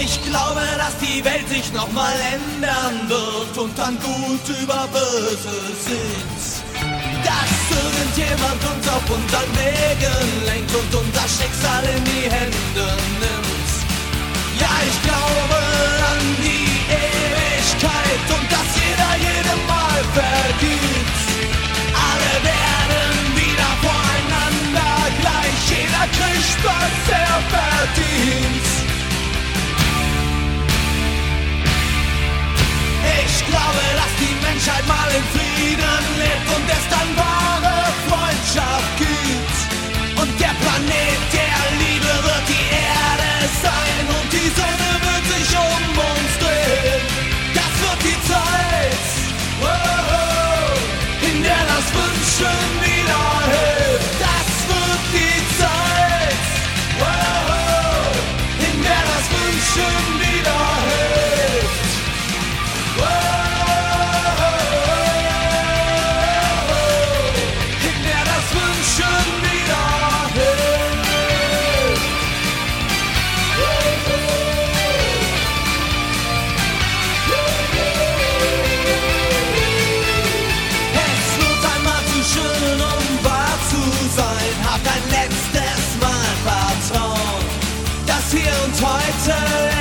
Ich glaube, dass die Welt sich nochmal ändern wird und dann gut über Böse sind. Dass irgendjemand uns auf unseren Wegen lenkt und unser Schicksal in die Hände nimmt. Ja, ich glaube an die Ewigkeit und dass jeder jedem Mal vergibt. Alle werden wieder voreinander gleich, jeder kriegt, was er verdient. Ich glaube, dass die Menschheit mal in Frieden lebt und es dann wahre Freundschaft gibt. Und der Planet der Liebe wird die Erde sein und die Sonne wird sich um uns drehen. Das wird die Zeit, in der das Wünschen wieder hilft. Das wird die Zeit, in der das Wünschen wieder hilft. In der das Wünschen wieder hilft. Es wird einmal zu schön, um wahr zu sein. Habt ein letztes Mal Vertrauen, dass hier und heute